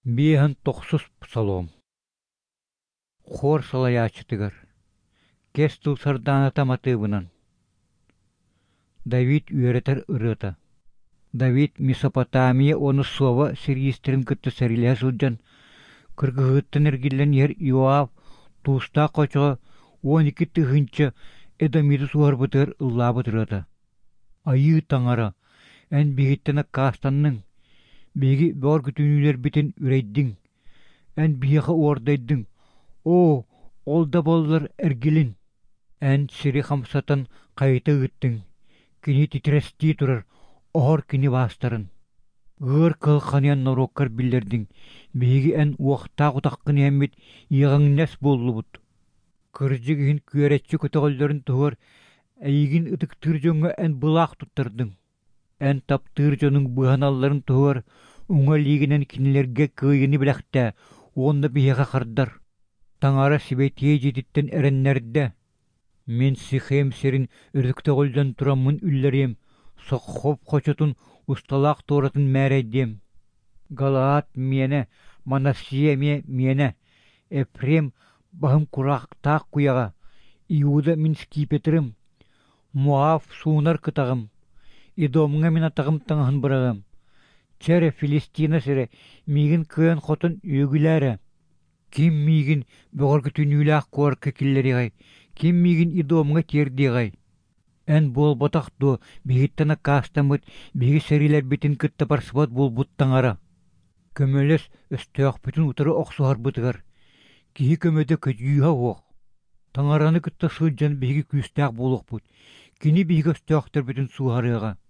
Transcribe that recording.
Биэһэн тохсус салоом. Хор салаячытыгар. Кес тыл сардаана таматыыбынан. Давид үөретер ырыта. Давид Месопотамия оны сова сирийистерин кытты сарилэһэ сылдьан, кыргыһыттан эргиллэн иһэр Иоав туустаах хочоҕо 12 тыһынча Эдомиду суорбутыгар ыллаабыт ырыта. Айыы таҥара, эн биһиттэн каастанныҥ, биһиги бөҕөр күтүүнүүлэр битин үрейдиҥ, эн биһиэхэ уордайдыҥ, оо, ол да боллар эргилин. Эн сири хамсатан хайыта ыыттыҥ, кини титирэстии турар, оһор кини баастарын. Ыар кылханыан норуоккар биллэрдиҥ, биһиги эн уохтаах утаххын иһэммит иэҕэҥнэс буоллубут. Кырдьык иһин күөрэччи көтөҕөллөрүн туһугар эйигин ытыктыыр дьоҥҥо эн былаах туттардыҥ. Эн таптыыр дьонуҥ быһаналларын туһугар уҥа лиигинэн кинилэргэ кыайыны билэхтээ, уонна биһиэхэ хардар. Таҥара сибэтиэ дьиэтиттэн эрэннэрдэ. Мин Сихем сирин өрүктөҕүлдөн тураммын үллэриэм, соххоп хочотун усталаах туоратын мээрэйдиэм. Галаат миэнэ, Манассия миэнэ, Эфрем баһым кураахтаах куяҕа, Иуда мин скипетрым, Моав суунар кытаҕым, Идомҥа мин атаҕым таҥаһын быраҕым. Чэрэ Филистина сире миигин кыан хотон үөгүлээрэ. Ким миигин бөҕөр күтүүнүүлээх куорка киллэриҕэй, ким миигин Идомҥа тиэрдиэҕэй. Эн буолбатах дуо биһиттэн каастаммыт биһиги сэрилэрбитин кытта барсыбат буолбут таҥара. Көмөлөс өстөөхпүтүн утары охсуһарбытыгар. Киһи көмөдө көдьүүһэ уох. Таҥараны кытта сылдьан биһиги күүстээх буолуохпут. Кини биһиги өстөөхтөрбүтүн сууһарыаҕа.